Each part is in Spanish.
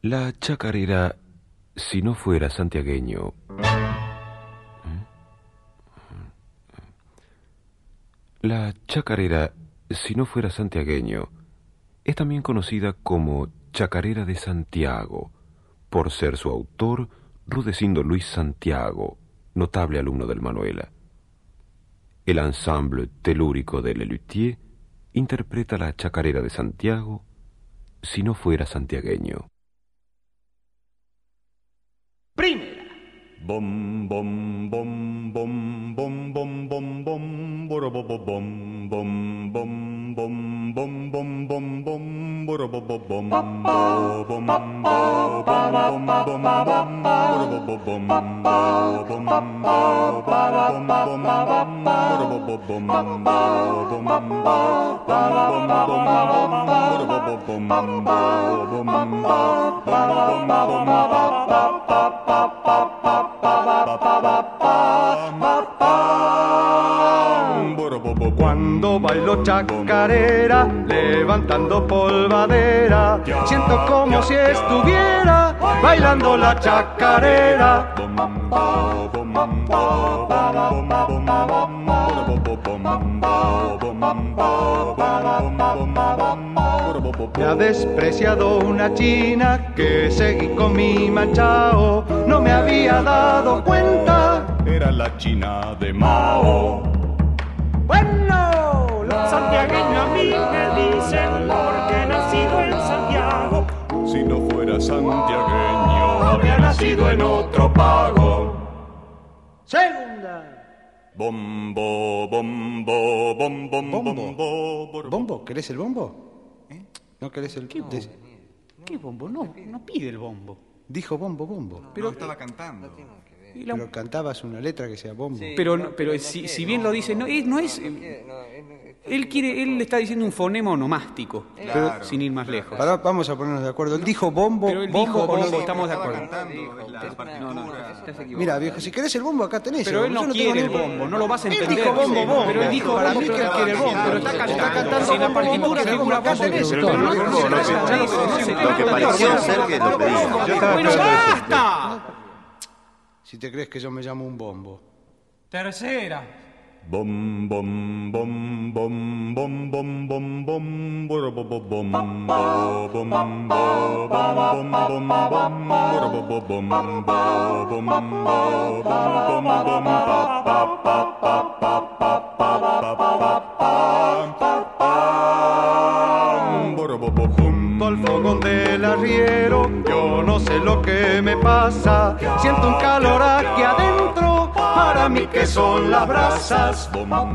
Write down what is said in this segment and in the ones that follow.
La chacarera, si no fuera santiagueño... La chacarera, si no fuera santiagueño, es también conocida como Chacarera de Santiago, por ser su autor Rudecindo Luis Santiago, notable alumno del Manuela. El ensemble telúrico de Lelutier interpreta la Chacarera de Santiago, si no fuera santiagueño. Primera. Bom bom bom bom bom bom bom bom bom bom bom bom bom bom bom bom bom bom Cuando bailo chacarera, levantando polvadera, siento como si estuviera bailando la chacarera. Me ha despreciado una china que seguí con mi manchao, no me había dado cuenta, era la China de Mao. Bueno, Los santiagueños a mí me dicen porque he nacido en Santiago. Si no fuera santiagueño, habría nacido en otro pago. Segunda. Bombo, bombo, bom, bom, ¿Bombo? bombo. ¿Bombo? ¿Querés el bombo? ¿No querés el...? ¿Qué bombo? No pide el bombo. Dijo bombo, bombo. Pero estaba cantando. Y la- Pero cantabas una letra que sea bombo. pero si bien lo dice, no es... Él está diciendo un fonema onomástico, sin ir más lejos. Pará, vamos a ponernos de acuerdo. Él dijo bombo, Pero él bombo dijo o no bombo, dijo? estamos de acuerdo. Cantando la partitura. Mira, viejo, si querés el bombo, acá tenés. Pero él Yo no tengo quiere el ningún- bombo, no lo vas a Él entender. dijo bombo, bombo. Pero él dijo Para bombo, mí que pero él quiere el bombo. pero está cantando. Si Si la partitura figura acá bombo, tenés. pero no Lo que pareció ser que lo pedía. ¡Bueno, basta! Si te crees que yo me llamo un bombo. Tercera. Bom, bom, bom, bom, bom, bom, bom, bom, bom, bom, bom, Junto al fogón del arriero, yo no sé lo que me pasa. Siento un calor aquí adentro, para mí que son las brasas.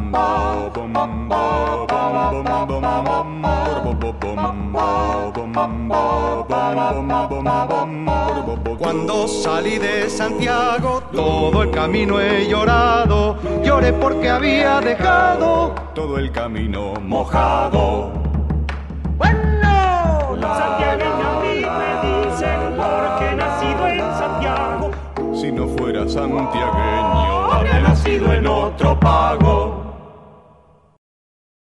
Cuando salí de Santiago, todo el camino he llorado. Lloré porque había dejado todo el camino mojado. bueno. Los santiagueños a mí me dicen porque he nacido en Santiago. Si no fuera santiagueño, Habría nacido en otro pago.